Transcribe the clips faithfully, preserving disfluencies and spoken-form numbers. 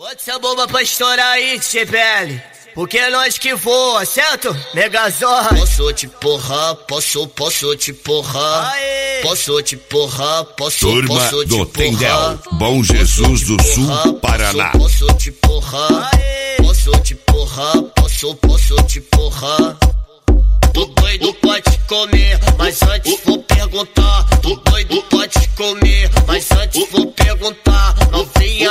Bota essa bomba pra estourar aí, T P L. Porque é nós que voa, certo? Megazord. Posso te porrar, posso, posso te porrar. Aê. Posso te porrar, posso, Turma posso te do porrar. Tendel, Bom Jesus do Sul, porrar, Paraná. Posso, posso te porrar. Aê. Posso te porrar, posso, posso te porrar. Tô doido pode comer, mas antes vou perguntar. Tô doido pode comer, mas antes vou perguntar. Novinha,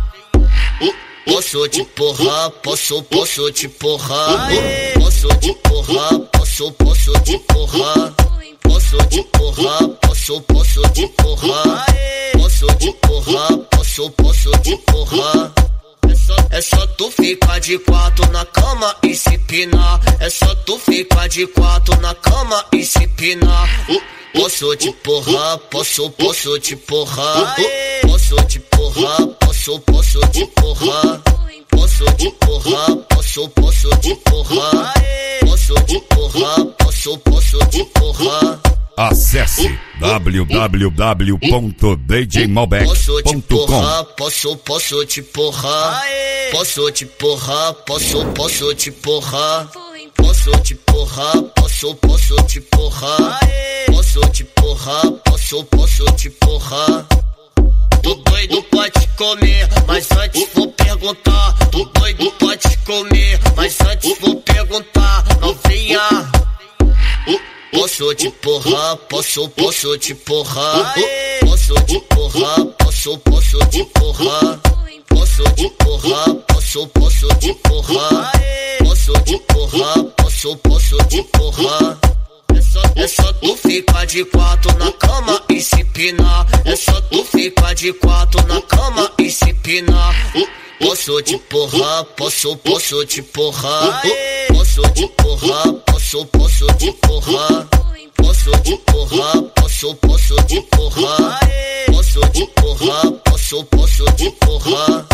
posso te porrar, posso, posso te porrar. Posso te porrar, posso, posso te porrar. Posso te porrar, posso, posso te porrar. Posso te porrar, posso, posso te porrar. É só, é só tu ficar de quatro na cama e se pinar. É só tu ficar de quatro na cama e se pinar. Posso te porrar, posso, posso te porrar. Posso te porrar, posso, posso te porrar. Posso te porrar, posso, posso te porrar. Posso te porrar, posso, posso te porrar. Acesse w w w ponto d j malbec ponto com. Posso, posso te porrar. Posso te porrar, posso, posso te porrar. Posso te porrar, posso, posso te porrar. Posso te porrar, posso, posso te porrar. Tô doido pode comer, mas antes vou perguntar. Tô doido pode comer, mas antes vou perguntar. Novinha, posso te porrar, posso, posso te porrar. Posso te porrar, posso, posso te porrar. Posso te porrar, posso, posso te porrar. Posso te porrar, posso, posso te porrar. É só, é só tu ficar de quatro na cama e se pinar. É só tu ficar de quatro na cama e se pinar. Posso te porrar, posso, posso te porrar. Posso te porrar, posso, posso te porrar. Posso te porrar, posso, posso te porrar. Posso te porrar, posso, posso te porrar.